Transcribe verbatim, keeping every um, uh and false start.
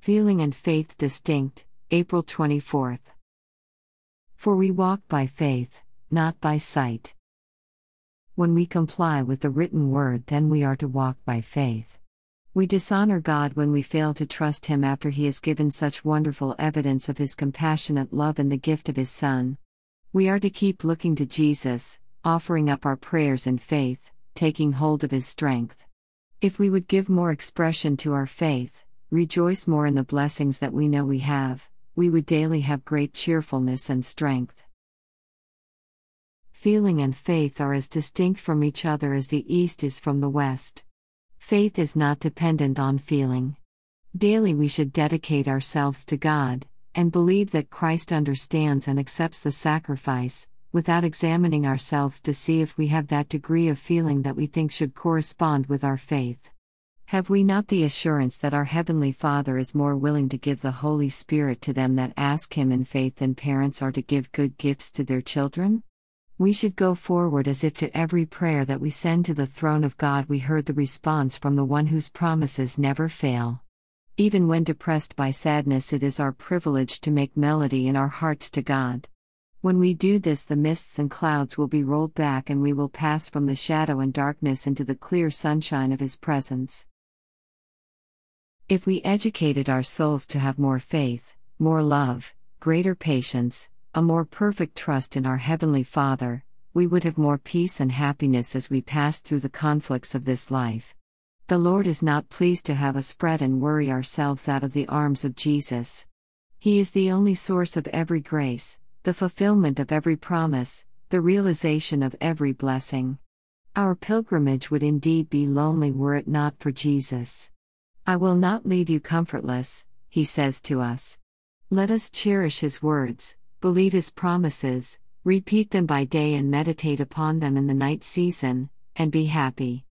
Feeling and faith distinct, April twenty-fourth. For we walk by faith, not by sight. When we comply with the written word, then we are to walk by faith. We dishonor God when we fail to trust Him after He has given such wonderful evidence of His compassionate love in the gift of His Son. We are to keep looking to Jesus, offering up our prayers in faith, taking hold of His strength. If we would give more expression to our faith, rejoice more in the blessings that we know we have, we would daily have great cheerfulness and strength. Feeling and faith are as distinct from each other as the east is from the west. Faith is not dependent on feeling. Daily we should dedicate ourselves to God, and believe that Christ understands and accepts the sacrifice, without examining ourselves to see if we have that degree of feeling that we think should correspond with our faith. Have we not the assurance that our Heavenly Father is more willing to give the Holy Spirit to them that ask Him in faith than parents are to give good gifts to their children? We should go forward as if to every prayer that we send to the throne of God we heard the response from the one whose promises never fail. Even when depressed by sadness, it is our privilege to make melody in our hearts to God. When we do this, the mists and clouds will be rolled back and we will pass from the shadow and darkness into the clear sunshine of His presence. If we educated our souls to have more faith, more love, greater patience, a more perfect trust in our Heavenly Father, we would have more peace and happiness as we pass through the conflicts of this life. The Lord is not pleased to have us fret and worry ourselves out of the arms of Jesus. He is the only source of every grace, the fulfillment of every promise, the realization of every blessing. Our pilgrimage would indeed be lonely were it not for Jesus. I will not leave you comfortless, He says to us. Let us cherish His words, believe His promises, repeat them by day and meditate upon them in the night season, and be happy.